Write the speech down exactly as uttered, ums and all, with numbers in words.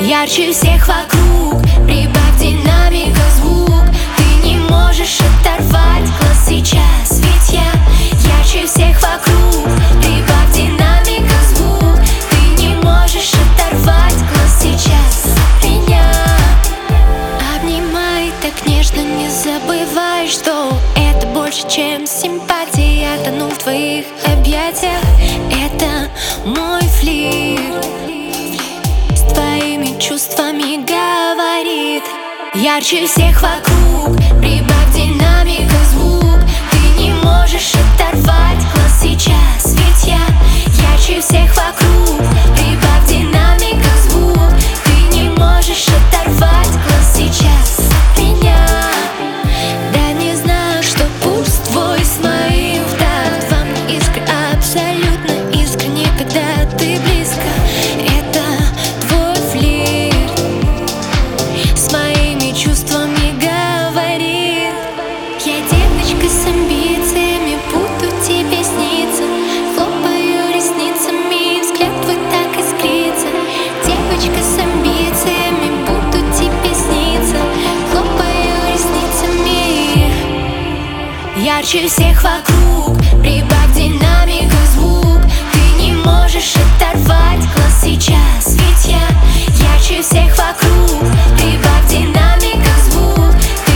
Ярче всех вокруг, прибавь динамика звук. Ты не можешь оторвать глаз сейчас, ведь я ярче всех вокруг. Прибавь динамика звук. Ты не можешь оторвать глаз сейчас от меня. Обнимай так нежно, не забывай, что это больше, чем симпатия. Я тону в твоих объятиях, это мой флирт. С твоими чувствами говорит. Ярче всех вокруг, прибавь динамика звук. Ты не можешь оторвать глаз сейчас, ведь я ярче всех вокруг. Прибавь динамика звук. Ты не можешь оторвать глаз сейчас от меня. Да не знаю, что пульс твой с моим в такт. Во мне искра абсолютно искренне, когда ты близко. Это твой флирт с моими чувствами говорит. Я девочка с амбициями, буду тебе сниться. Хлопаю ресницами, взгляд твой так искрится. Девочка с амбициями, буду тебе сниться. Хлопаю ресницами. Ярче всех вокруг, прибавь динамика звук. Ты не можешь оторвать глаз сейчас, ведь я ярче всех вокруг. Прибавь динамика звук.